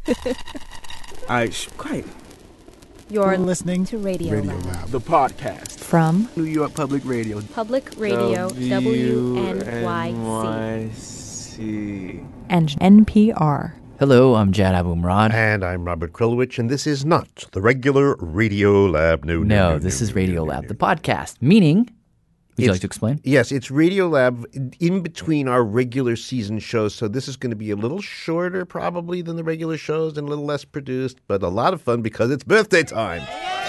Quiet. You're listening to Radio Lab, the podcast from New York Public Radio. Public Radio WNYC. and NPR. Hello, I'm Jad Abumrad. And I'm Robert Krulwich, and this is not the regular Radio Lab. No, this is Radio Lab, the podcast, meaning... Would you like to explain? Yes, it's Radio Lab in between our regular season shows, so this is going to be a little shorter probably than the regular shows and a little less produced, but a lot of fun because it's birthday time.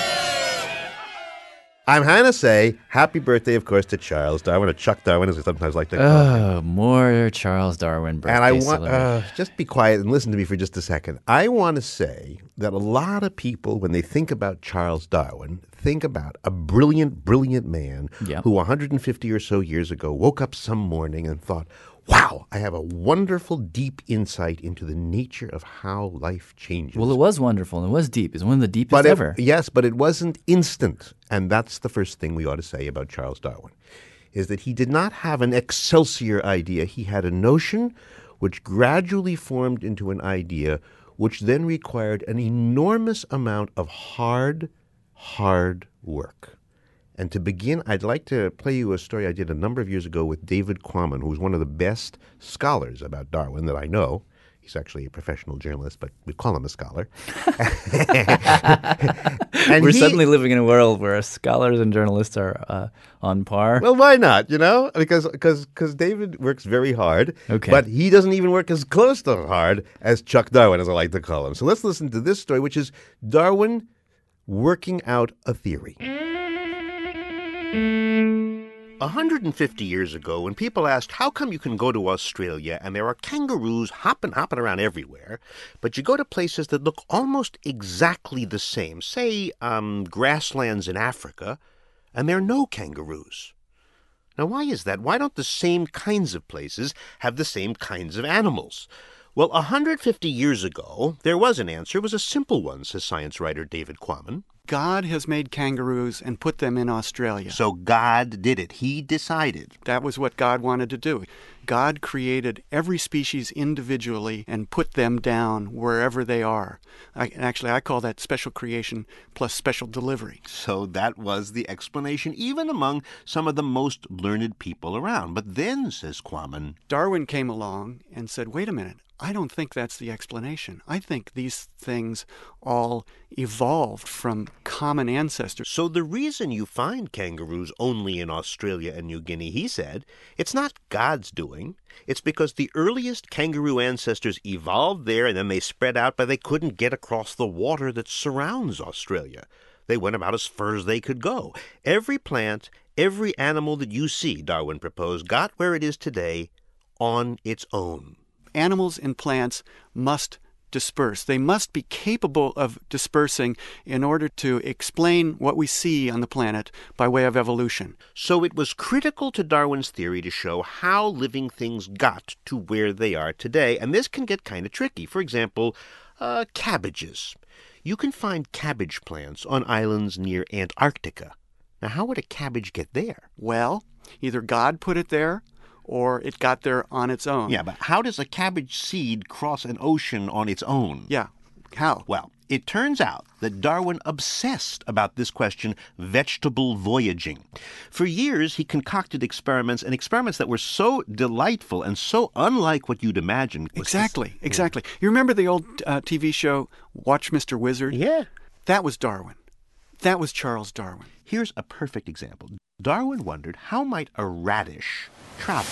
I'm going to say happy birthday, of course, to Charles Darwin, or Chuck Darwin, as I sometimes like to call him. Oh, more Charles Darwin birthday And I want celebration. just be quiet and listen to me for just a second. I want to say that a lot of people, when they think about Charles Darwin, think about a brilliant, brilliant man who 150 or so years ago woke up some morning and thought, wow, I have a wonderful, deep insight into the nature of how life changes. Well, it was wonderful, and it was deep. It's one of the deepest ever. Yes, but it wasn't instant. And that's the first thing we ought to say about Charles Darwin, is that he did not have an Excelsior idea. He had a notion which gradually formed into an idea which then required an enormous amount of hard work. And to begin, I'd like to play you a story I did a number of years ago with David Quammen, who's one of the best scholars about Darwin that I know. He's actually a professional journalist, but we call him a scholar. And We're suddenly living in a world where scholars and journalists are on par. Well, why not, Because David works very hard, but he doesn't even work as close to hard as Chuck Darwin, as I like to call him. So let's listen to this story, which is Darwin working out a theory. 150 years ago, when people asked, how come you can go to Australia and there are kangaroos hopping around everywhere, but you go to places that look almost exactly the same, say, grasslands in Africa, and there are no kangaroos? Now, why is that? Why don't the same kinds of places have the same kinds of animals? Well, 150 years ago, there was an answer. It was a simple one, says science writer David Quammen. God has made kangaroos and put them in Australia. So God did it. He decided. That was what God wanted to do. God created every species individually and put them down wherever they are. I call that special creation plus special delivery. So that was the explanation, even among some of the most learned people around. But then, says Quammen, Darwin came along and said, wait a minute, I don't think that's the explanation. I think these things all evolved from common ancestors. So the reason you find kangaroos only in Australia and New Guinea, he said, it's not God's doing. It's because the earliest kangaroo ancestors evolved there and then they spread out, but they couldn't get across the water that surrounds Australia. They went about as far as they could go. Every plant, every animal that you see, Darwin proposed, got where it is today on its own. Animals and plants must disperse. They must be capable of dispersing in order to explain what we see on the planet by way of evolution. So it was critical to Darwin's theory to show how living things got to where they are today. And this can get kind of tricky. For example, cabbages. You can find cabbage plants on islands near Antarctica. Now, how would a cabbage get there? Well, either God put it there, or it got there on its own. Yeah, but how does a cabbage seed cross an ocean on its own? Yeah, how? Well, it turns out that Darwin obsessed about this question, vegetable voyaging. For years, he concocted experiments that were so delightful and so unlike what you'd imagine. Exactly. You remember the old TV show, Watch Mr. Wizard? Yeah. That was Darwin. That was Charles Darwin. Here's a perfect example. Darwin wondered, how might a radish travel?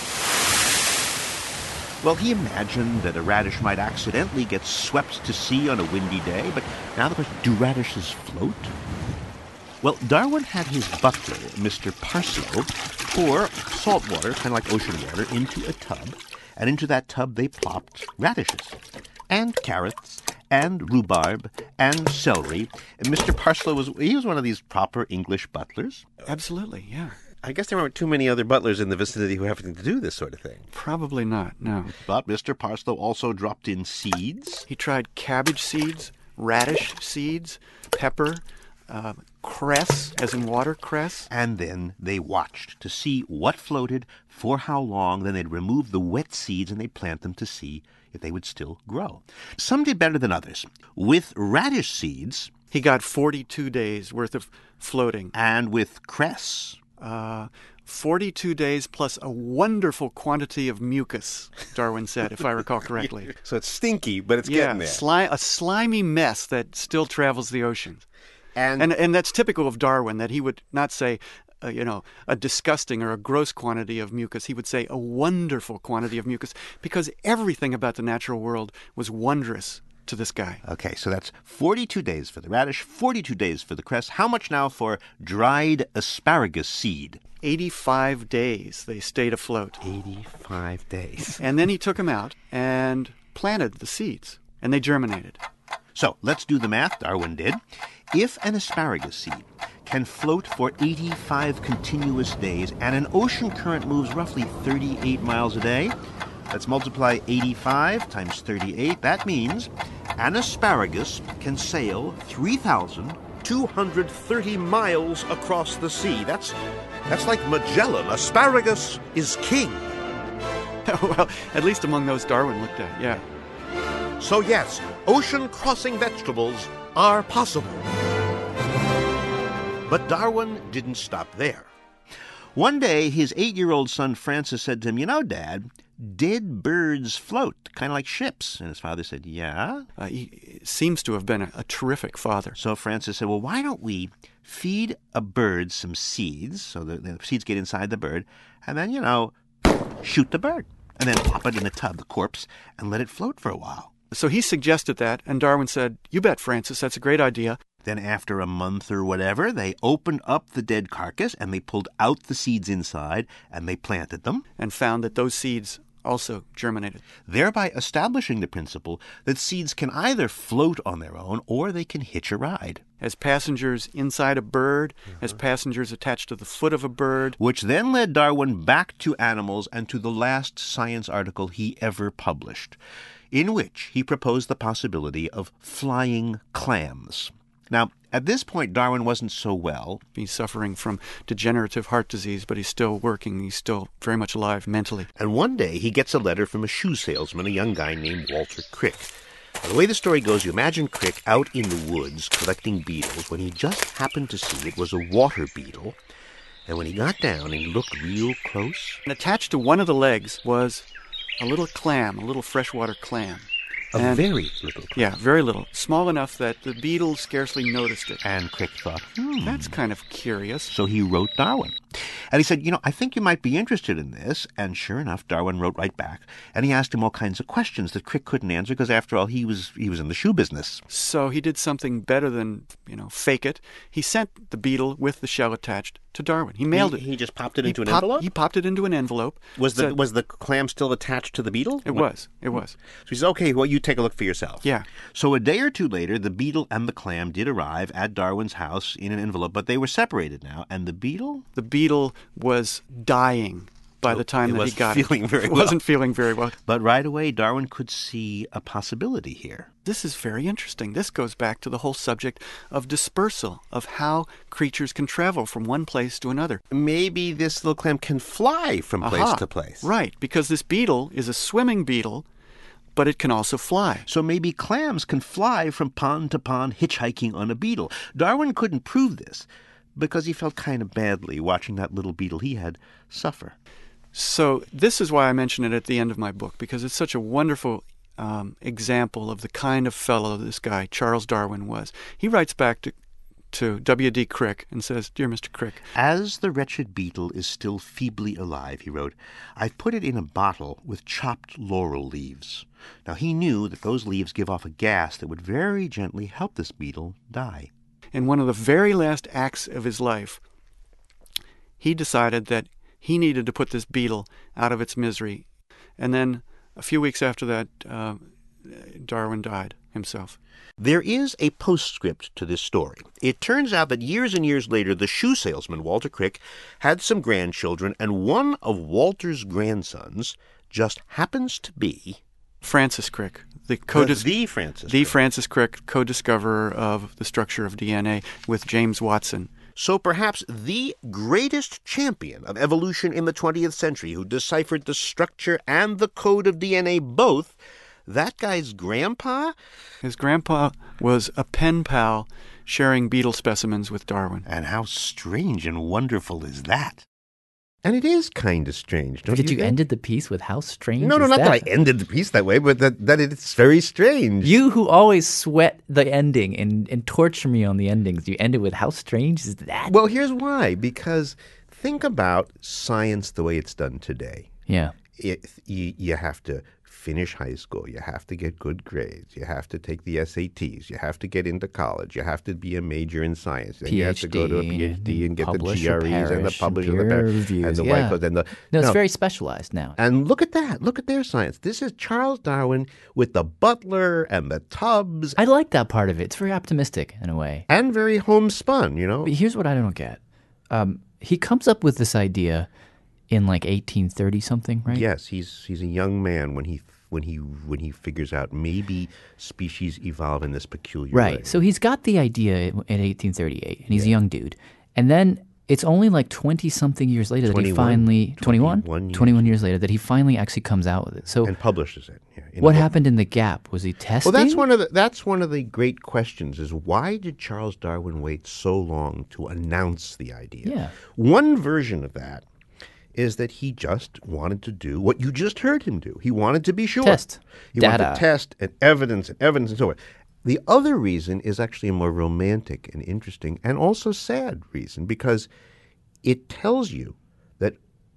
Well, he imagined that a radish might accidentally get swept to sea on a windy day, but now the question, do radishes float? Well, Darwin had his butler, Mr. Parslow, pour salt water, kind of like ocean water, into a tub, and into that tub they plopped radishes, and carrots, and rhubarb, and celery. And Mr. Parslow was one of these proper English butlers. Absolutely, yeah. I guess there weren't too many other butlers in the vicinity who happened to do this sort of thing. Probably not, no. But Mr. Parslow also dropped in seeds. He tried cabbage seeds, radish seeds, pepper, cress, as in watercress. And then they watched to see what floated, for how long. Then they'd remove the wet seeds and they'd plant them to see if they would still grow. Some did better than others. With radish seeds... He got 42 days worth of floating. And with cress... 42 days plus a wonderful quantity of mucus, Darwin said, if I recall correctly. So it's stinky, but it's getting there. A slimy mess that still travels the oceans. And that's typical of Darwin, that he would not say, a disgusting or a gross quantity of mucus. He would say a wonderful quantity of mucus, because everything about the natural world was wondrous to this guy. Okay, so that's 42 days for the radish, 42 days for the cress. How much now for dried asparagus seed? 85 days they stayed afloat. 85 days. And then he took them out and planted the seeds, and they germinated. So let's do the math, Darwin did. If an asparagus seed can float for 85 continuous days and an ocean current moves roughly 38 miles a day, let's multiply 85 times 38. That means an asparagus can sail 3,230 miles across the sea. That's like Magellan. Asparagus is king. Well, at least among those Darwin looked at, yeah. So yes, ocean-crossing vegetables are possible. But Darwin didn't stop there. One day, his 8-year-old son Francis said to him, Dad, dead birds float, kind of like ships. And his father said, yeah? He seems to have been a terrific father. So Francis said, well, why don't we feed a bird some seeds, so the seeds get inside the bird, and then, shoot the bird, and then pop it in the tub, the corpse, and let it float for a while. So he suggested that, and Darwin said, you bet, Francis, that's a great idea. Then after a month or whatever, they opened up the dead carcass, and they pulled out the seeds inside, and they planted them. And found that those seeds also germinated. Thereby establishing the principle that seeds can either float on their own, or they can hitch a ride. As passengers inside a bird, as passengers attached to the foot of a bird. Which then led Darwin back to animals and to the last science article he ever published, in which he proposed the possibility of flying clams. Now, at this point, Darwin wasn't so well. He's suffering from degenerative heart disease, but he's still working. He's still very much alive mentally. And one day, he gets a letter from a shoe salesman, a young guy named Walter Crick. Now, the way the story goes, you imagine Crick out in the woods collecting beetles when he just happened to see it was a water beetle. And when he got down and he looked real close... And attached to one of the legs was a little clam, a little freshwater clam. A very little clam. Yeah, very little. Small enough that the beetle scarcely noticed it. And Crick thought, that's kind of curious. So he wrote Darwin. And he said, I think you might be interested in this. And sure enough, Darwin wrote right back. And he asked him all kinds of questions that Crick couldn't answer because, after all, he was in the shoe business. So he did something better than, fake it. He sent the beetle with the shell attached to Darwin. He mailed it. He just popped it into an envelope? He popped it into an envelope. Was the clam still attached to the beetle? It was. So he said, okay, well, you take a look for yourself. Yeah. So a day or two later, the beetle and the clam did arrive at Darwin's house in an envelope, but they were separated now. And the beetle? The beetle was dying by the time that he got it. It wasn't feeling very well. But right away, Darwin could see a possibility here. This is very interesting. This goes back to the whole subject of dispersal, of how creatures can travel from one place to another. Maybe this little clam can fly from place to place. Right, because this beetle is a swimming beetle, but it can also fly. So maybe clams can fly from pond to pond hitchhiking on a beetle. Darwin couldn't prove this because he felt kind of badly watching that little beetle he had suffer. So this is why I mention it at the end of my book, because it's such a wonderful example of the kind of fellow this guy, Charles Darwin, was. He writes back to W.D. Crick and says, Dear Mr. Crick, as the wretched beetle is still feebly alive, he wrote, I've put it in a bottle with chopped laurel leaves. Now he knew that those leaves give off a gas that would very gently help this beetle die. In one of the very last acts of his life, he decided that he needed to put this beetle out of its misery. And then a few weeks after that, Darwin died himself. There is a postscript to this story. It turns out that years and years later, the shoe salesman, Walter Crick, had some grandchildren, and one of Walter's grandsons just happens to be... Francis Crick, Francis Crick, co-discoverer of the structure of DNA with James Watson. So perhaps the greatest champion of evolution in the 20th century, who deciphered the structure and the code of DNA both, that guy's grandpa? His grandpa was a pen pal sharing beetle specimens with Darwin. And how strange and wonderful is that? And it is kind of strange, don't Did you you think? ended the piece with how strange No, is not that? that I ended the piece that way, but that it's very strange. You who always sweat the ending and torture me on the endings, you ended with how strange is that? Well, here's why. Because think about science the way it's done today. Yeah. You have to finish high school. You have to get good grades. You have to take the SATs. You have to get into college. You have to be a major in science. Then you have to go to a PhD and get the GREs and the publish and the reviews. and the Yeah. white coat and the No, it's very specialized now. And look at that. Look at their science. This is Charles Darwin with the butler and the tubs I like that part of it. It's very optimistic in a way. and very homespun, you know. But here's what I don't get. He comes up with this idea in like 1830 something, right? Yes, he's a young man when he figures out maybe species evolve in this peculiar way. Right. So he's got the idea in 1838, and he's a young dude. And then it's only like 20-something years later that he 21. finally... 21? 21 years. 21 years later that he finally actually comes out with it. So And publishes it. Yeah, in what a book. happened in the gap? Was he testing? Well, that's one of the great questions is why did Charles Darwin wait so long to announce the idea? Yeah. One version of that is that he just wanted to do what you just heard him do. He wanted to be sure. Test. He wanted Data. to test and evidence and so on. The other reason is actually a more romantic and interesting and also sad reason because it tells you that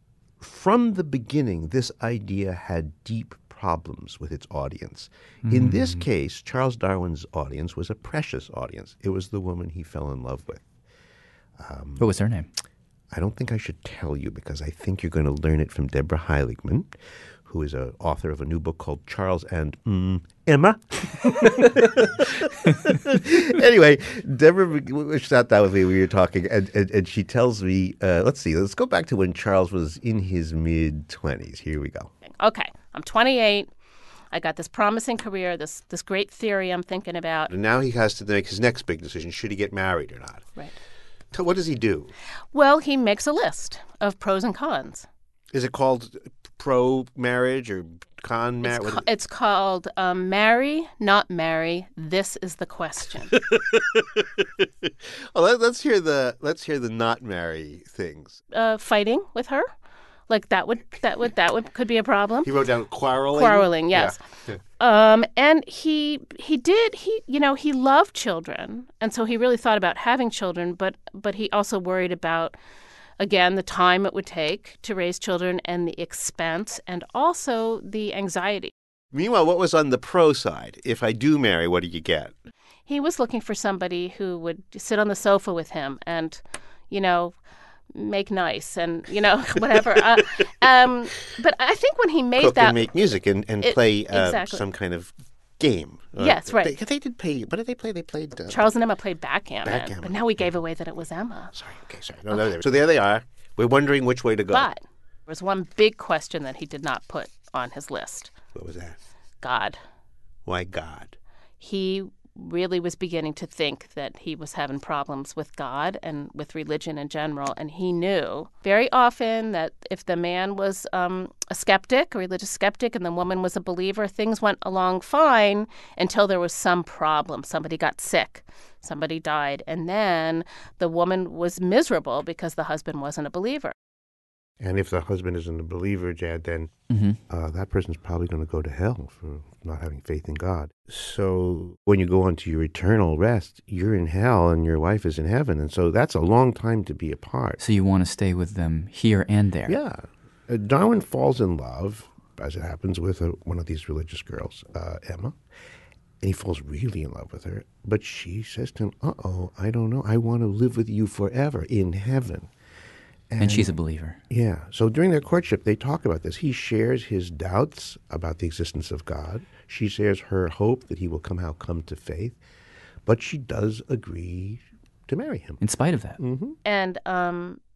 from the beginning, this idea had deep problems with its audience. In this case, Charles Darwin's audience was a precious audience. It was the woman he fell in love with. What was her name? I don't think I should tell you because I think you're going to learn it from Deborah Heiligman, who is an author of a new book called Charles and Emma. Anyway, Deborah sat down with me when we were talking, and she tells me, let's go back to when Charles was in his mid-20s. Here we go. Okay, I'm 28. I got this promising career, this great theory I'm thinking about. And now he has to make his next big decision. Should he get married or not? Right. So what does he do? Well, he makes a list of pros and cons. Is it called pro-marriage or con-marriage? It's called marry, not marry. This is the question. Well, let's hear the not marry things. Fighting with her, like that would could be a problem. He wrote down quarreling. Quarreling, yes. Yeah. And he loved children, and so he really thought about having children, but he also worried about, again, the time it would take to raise children and the expense and also the anxiety. Meanwhile, what was on the pro side? If I do marry, what do you get? He was looking for somebody who would sit on the sofa with him and, make nice and, whatever. But I think when he made Cook that... and make music and play exactly. some kind of game. Yes, right. They did play... What did they play? They played... Charles and Emma played backgammon. Backgammon. But now we gave away that it was Emma. Sorry. No, so there they are. We're wondering which way to go. But there was one big question that he did not put on his list. What was that? God. Why God? He really was beginning to think that he was having problems with God and with religion in general. And he knew very often that if the man was a skeptic, a religious skeptic, and the woman was a believer, things went along fine until there was some problem. Somebody got sick. Somebody died. And then the woman was miserable because the husband wasn't a believer. And if the husband isn't a believer, Jad, then that person's probably going to go to hell for not having faith in God. So when you go on to your eternal rest, you're in hell and your wife is in heaven. And so that's a long time to be apart. So you want to stay with them here and there. Yeah. Darwin falls in love, as it happens, with one of these religious girls, Emma. And he falls really in love with her. But she says to him, I don't know. I want to live with you forever in heaven. And she's a believer. Yeah. So during their courtship, they talk about this. He shares his doubts about the existence of God. She shares her hope that he will somehow come to faith. But she does agree to marry him. In spite of that. Mm-hmm. And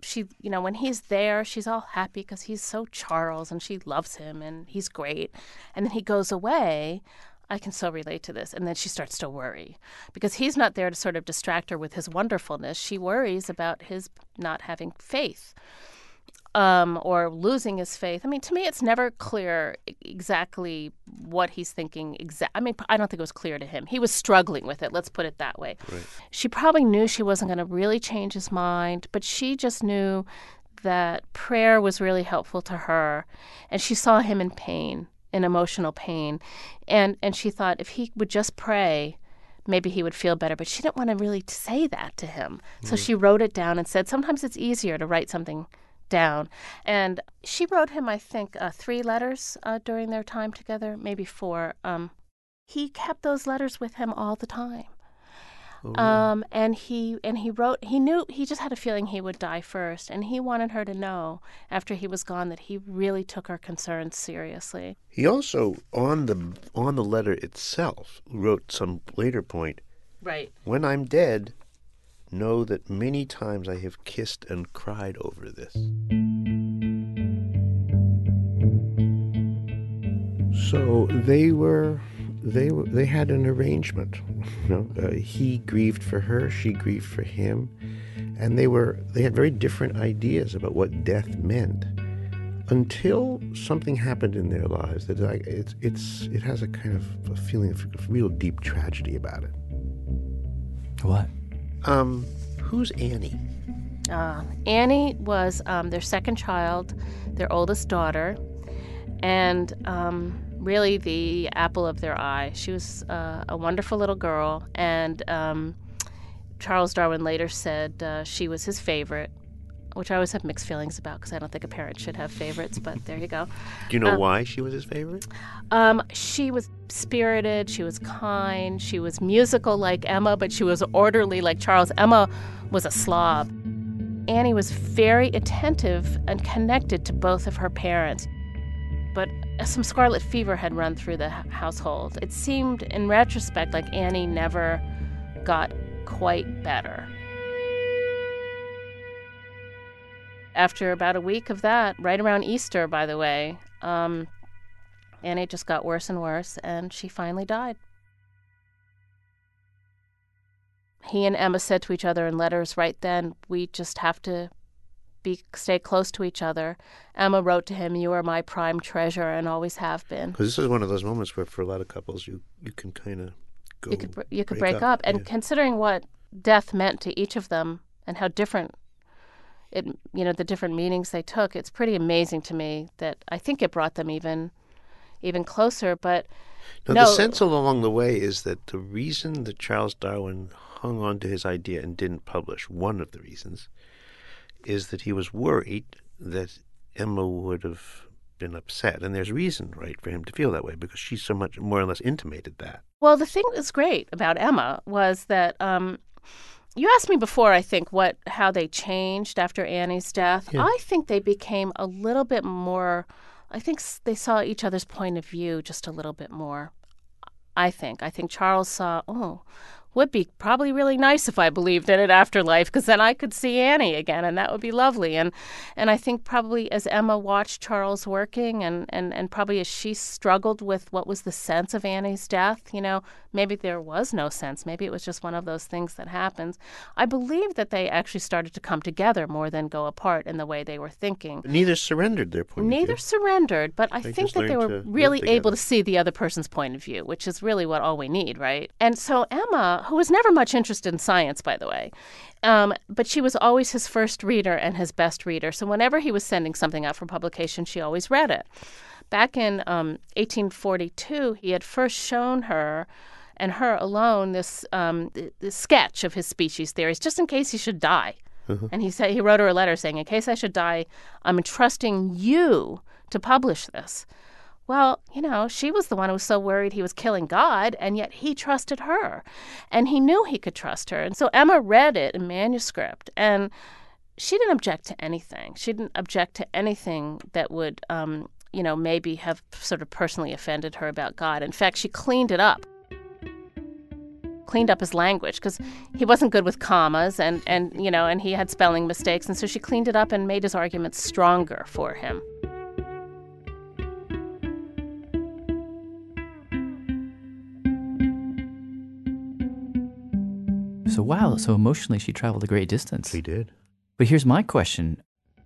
she, when he's there, she's all happy because he's so Charles and she loves him and he's great. And then he goes away. I can so relate to this. And then she starts to worry because he's not there to sort of distract her with his wonderfulness. She worries about his not having faith. Or losing his faith. I mean, to me, it's never clear exactly what he's thinking. I don't think it was clear to him. He was struggling with it. Let's put it that way. Right. She probably knew she wasn't going to really change his mind, but she just knew that prayer was really helpful to her, and she saw him in pain, in emotional pain, and she thought if he would just pray, maybe he would feel better. But she didn't want to really say that to him, so she wrote it down and said sometimes it's easier to write something down. And she wrote him, I think, 3 letters during their time together, maybe 4. He kept those letters with him all the time. Oh. And he wrote, he just had a feeling he would die first, and he wanted her to know after he was gone that he really took her concerns seriously. He also, on the letter itself, wrote some later point, right, when I'm dead, know that many times I have kissed and cried over this. So they had an arrangement. He grieved for her, she grieved for him, and they had very different ideas about what death meant until something happened in their lives that it has a kind of a feeling of real deep tragedy about it. What? Who's Annie? Annie was their second child, their oldest daughter, and really the apple of their eye. She was a wonderful little girl, and Charles Darwin later said she was his favorite, which I always have mixed feelings about because I don't think a parent should have favorites, but there you go. Do you know why she was his favorite? She was spirited, she was kind, she was musical like Emma, but she was orderly like Charles. Emma was a slob. Annie was very attentive and connected to both of her parents. But some scarlet fever had run through the household. It seemed, in retrospect, like Annie never got quite better. After about a week of that, right around Easter, by the way, Annie just got worse and worse, and she finally died. He and Emma said to each other in letters right then, we just have to stay close to each other. Emma wrote to him, you are my prime treasure and always have been. Because this is one of those moments where for a lot of couples you can kind of go You could break up. And considering what death meant to each of them and how different the different meanings they took, it's pretty amazing to me that I think it brought them even closer. But the sense along the way is that the reason that Charles Darwin hung on to his idea and didn't publish, one of the reasons, is that he was worried that Emma would have been upset. And there's reason, right, for him to feel that way because she so much more or less intimated that. Well, the thing that's great about Emma was that you asked me before, I think, how they changed after Annie's death. Yeah. I think they became a little bit more, I think they saw each other's point of view just a little bit more. I think Charles saw, would be probably really nice if I believed in an afterlife because then I could see Annie again and that would be lovely. And I think probably as Emma watched Charles working and probably as she struggled with what was the sense of Annie's death, maybe there was no sense. Maybe it was just one of those things that happens. I believe that they actually started to come together more than go apart in the way they were thinking. But neither surrendered their point of view. Neither surrendered, but I think that they were really able to see the other person's point of view, which is really all we need, right? And so Emma, who was never much interested in science, by the way, but she was always his first reader and his best reader. So whenever he was sending something out for publication, she always read it. Back in 1842, he had first shown her, and her alone, this sketch of his species theories, just in case he should die. Mm-hmm. And he wrote her a letter saying, in case I should die, I'm entrusting you to publish this. Well, she was the one who was so worried he was killing God, and yet he trusted her. And he knew he could trust her. And so Emma read it in manuscript, and she didn't object to anything. She didn't object to anything that would, maybe have sort of personally offended her about God. In fact, she cleaned it up cleaned up his language because he wasn't good with commas and he had spelling mistakes. And so she cleaned it up and made his arguments stronger for him. So wow, so emotionally she traveled a great distance. She did. But here's my question.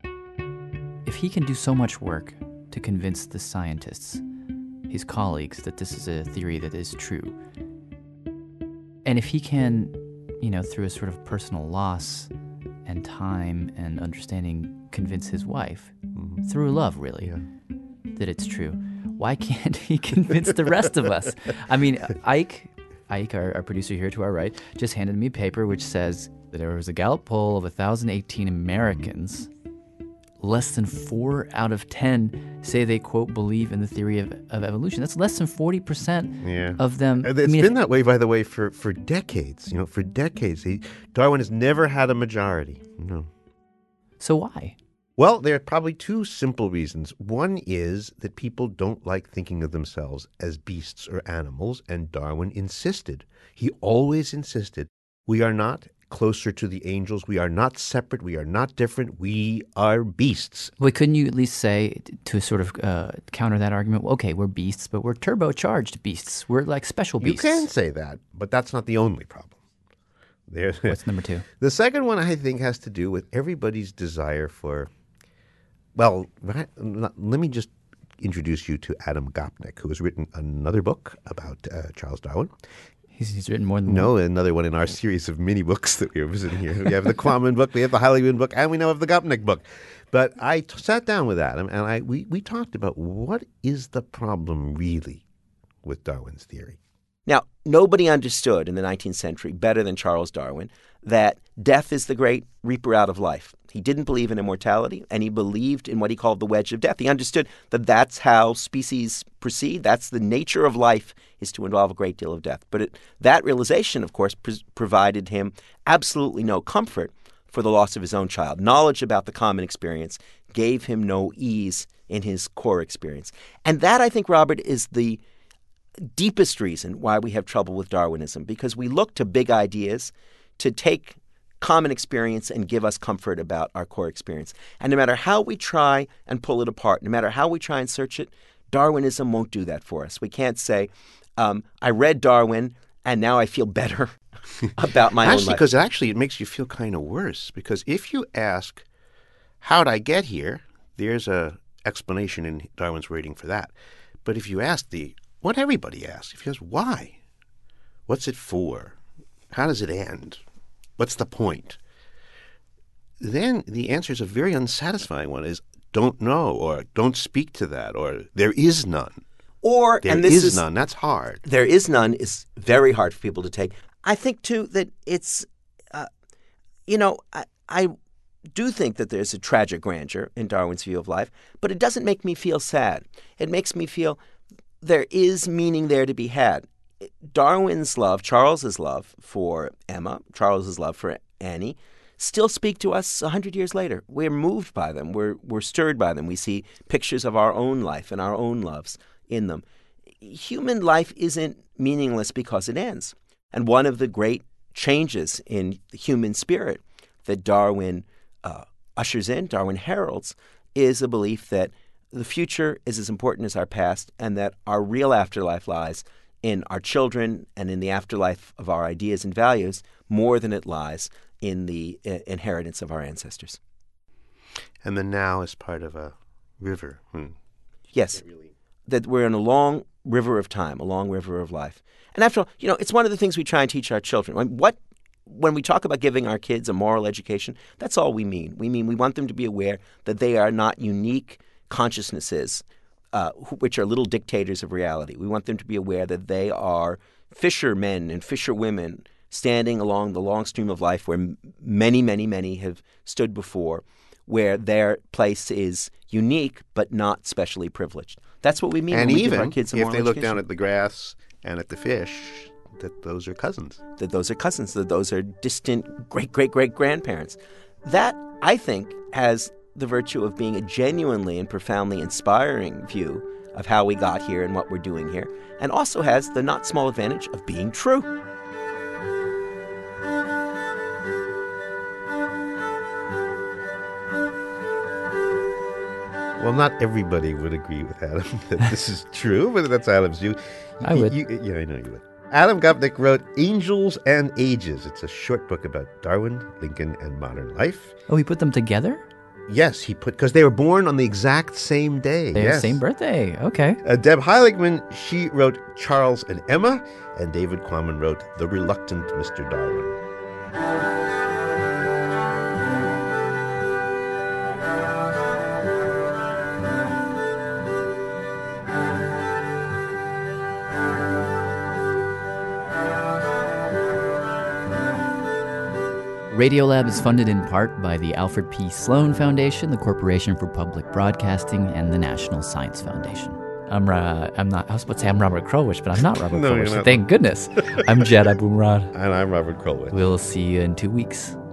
If he can do so much work to convince the scientists, his colleagues, that this is a theory that is true, and if he can, through a sort of personal loss and time and understanding, convince his wife, through love really, that it's true, why can't he convince the rest of us? I mean, Ike, our producer here to our right, just handed me a paper which says that there was a Gallup poll of 1,018 Americans. Less than 4 out of 10 say they, quote, believe in the theory of evolution. That's less than 40% of them. It's been that way, by the way, for decades. For decades. Darwin has never had a majority. No. So why? Well, there are probably two simple reasons. One is that people don't like thinking of themselves as beasts or animals, and Darwin insisted. He always insisted, we are not closer to the angels. We are not separate. We are not different. We are beasts. Well, couldn't you at least say, to sort of counter that argument, well, okay, we're beasts, but we're turbocharged beasts. We're like special beasts. You can say that, but that's not the only problem. What's number two? The second one, I think, has to do with everybody's desire for... Well, let me just introduce you to Adam Gopnik, who has written another book about Charles Darwin. He's written more than one? No, one. Another one in our series of mini books that we are visiting here. We have the Quammen book, we have the Hollywood book, and we now have the Gopnik book. But I sat down with Adam, and we talked about what is the problem really with Darwin's theory. Now, nobody understood in the 19th century better than Charles Darwin that death is the great reaper out of life. He didn't believe in immortality, and he believed in what he called the wedge of death. He understood that that's how species proceed. That's the nature of life, is to involve a great deal of death. But that realization, of course, provided him absolutely no comfort for the loss of his own child. Knowledge about the common experience gave him no ease in his core experience. And that, I think, Robert, is the deepest reason why we have trouble with Darwinism, because we look to big ideas to take common experience and give us comfort about our core experience. And no matter how we try and pull it apart, no matter how we try and search it, Darwinism won't do that for us. We can't say, I read Darwin and now I feel better about my own life. Because actually it makes you feel kind of worse. Because if you ask, how'd I get here? There's a explanation in Darwin's writing for that. But if you ask what everybody asks, if you ask why, what's it for? How does it end? What's the point? Then the answer is a very unsatisfying one, is don't know, or don't speak to that, or there is none. Or, there and this is none. That's hard. There is none is very hard for people to take. I think, too, that it's, I do think that there's a tragic grandeur in Darwin's view of life, but it doesn't make me feel sad. It makes me feel there is meaning there to be had. Darwin's love, Charles's love for Emma, Charles's love for Annie, still speak to us 100 years later. We're moved by them. We're stirred by them. We see pictures of our own life and our own loves in them. Human life isn't meaningless because it ends. And one of the great changes in the human spirit that Darwin ushers in, Darwin heralds, is a belief that the future is as important as our past, and that our real afterlife lies in our children and in the afterlife of our ideas and values more than it lies in the inheritance of our ancestors. And the now is part of a river. Yes, that we're in a long river of time, a long river of life. And after all, it's one of the things we try and teach our children. When we talk about giving our kids a moral education, that's all we mean. We mean we want them to be aware that they are not unique consciousnesses which are little dictators of reality. We want them to be aware that they are fishermen and fisherwomen standing along the long stream of life where many, many, many have stood before, where their place is unique but not specially privileged. That's what we mean and when we even give our kids a moral if they look education. down at the grass and at the fish, that those are cousins. That those are distant great-great-great-grandparents. That, I think, has the virtue of being a genuinely and profoundly inspiring view of how we got here and what we're doing here, and also has the not small advantage of being true. Well, not everybody would agree with Adam that this is true, but that's Adam's view. I would. Yeah, I know you would. Adam Gopnik wrote Angels and Ages. It's a short book about Darwin, Lincoln, and modern life. Oh, he put them together? Yes, because they were born on the exact same day. They have yes. same birthday. Okay. Deb Heiligman, she wrote Charles and Emma, and David Quammen wrote The Reluctant Mr. Darwin. Radiolab is funded in part by the Alfred P. Sloan Foundation, the Corporation for Public Broadcasting, and the National Science Foundation. I was about to say I'm Robert Krulwich, but I'm not Robert No, Krulwich. you're not. Thank goodness. I'm Jed Abumrad. And I'm Robert Krulwich. We'll see you in 2 weeks.